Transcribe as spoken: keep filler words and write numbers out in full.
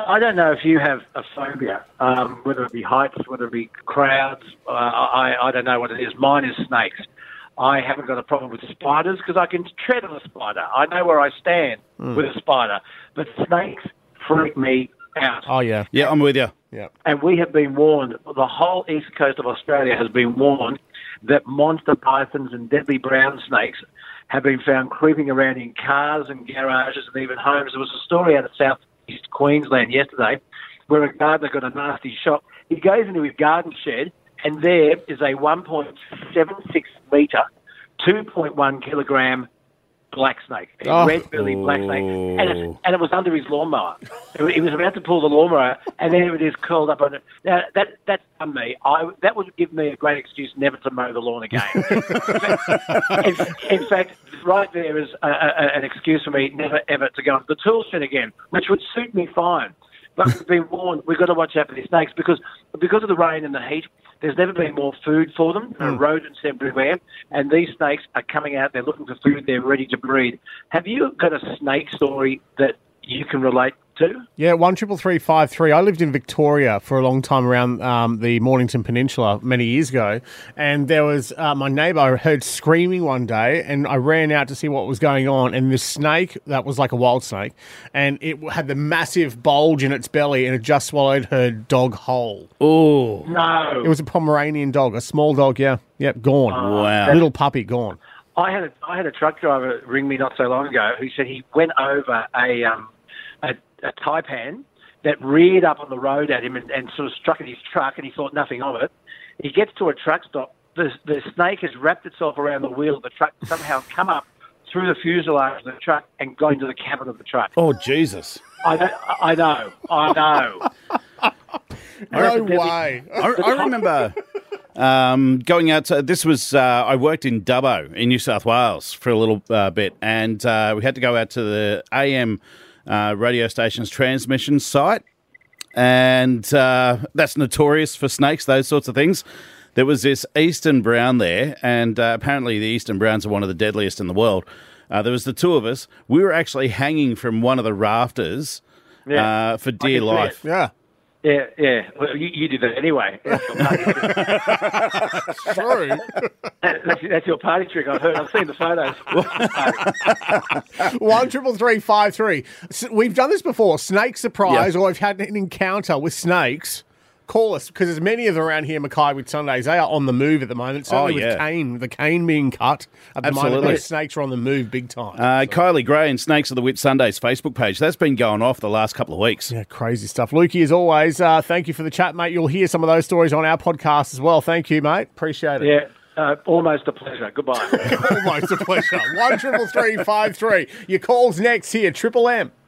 I, I don't know if you have a phobia, um, whether it be heights, whether it be crowds. Uh, I, I don't know what it is. Mine is snakes. I haven't got a problem with spiders because I can tread on a spider. I know where I stand mm. with a spider. But snakes freak me out. Oh, yeah. Yeah, I'm with you. Yeah. And we have been warned, the whole east coast of Australia has been warned that monster pythons and deadly brown snakes have been found creeping around in cars and garages and even homes. There was a story out of South East Queensland yesterday where a gardener got a nasty shock. He goes into his garden shed and there is a one point seven six metre, two point one kilogram black snake, a Oh. red-bellied black snake, and it, and it was under his lawnmower. He was about to pull the lawnmower, and there it is curled up on it. Now, that, that's on me. I, that would give me a great excuse never to mow the lawn again. in, in fact, right there is a, a, an excuse for me never, ever to go into the tool shed again, which would suit me fine. But we've been warned, we've got to watch out for these snakes because because of the rain and the heat, there's never been more food for them. There are Mm. rodents everywhere, and these snakes are coming out. They're looking for food. They're ready to breed. Have you got a snake story that you can relate to? Yeah, one triple three five three. I lived in Victoria for a long time around um, the Mornington Peninsula many years ago, and there was uh, my neighbour I heard screaming one day, and I ran out to see what was going on. And this snake that was like a wild snake, and it had the massive bulge in its belly, and it just swallowed her dog whole. Oh, No. It was a Pomeranian dog, a small dog. Yeah, yep, gone. wow. Little puppy gone. I had a, I had a truck driver ring me not so long ago who said he went over a um, a, a taipan that reared up on the road at him and, and sort of struck at his truck, and he thought nothing of it. He gets to a truck stop. The, the snake has wrapped itself around the wheel of the truck, somehow come up through the fuselage of the truck and gone into the cabin of the truck. Oh, Jesus. I know. I know. I know. No way. I, I remember um, going out to, this was, uh, I worked in Dubbo in New South Wales for a little uh, bit, and uh, we had to go out to the A M uh, radio station's transmission site, and uh, that's notorious for snakes, those sorts of things. There was this eastern brown there, and uh, apparently the eastern browns are one of the deadliest in the world. Uh, there was the two of us. We were actually hanging from one of the rafters Yeah. uh, for I dear can see life. it. Yeah. Yeah, yeah. Well, you, you did that anyway. That's your party trick. True. That's, that's your party trick. I've heard. I've seen the photos. One triple three five three. We've done this before. Snake surprise, Yeah. or we've had an encounter with snakes. Call us, because there's many of them around here, Mackay, with Sundays. They are on the move at the moment. Certainly Oh, yeah. with cane, the cane being cut at the Absolutely. moment. Those snakes are on the move big time. Uh, Kylie Gray and Snakes of the Whit Sundays Facebook page. That's been going off the last couple of weeks. Yeah, crazy stuff. Lukey, as always, uh, thank you for the chat, mate. You'll hear some of those stories on our podcast as well. Thank you, mate. Appreciate it. Yeah, uh, almost a pleasure. Goodbye. Almost a pleasure. One triple three five three. Your call's next here, Triple M.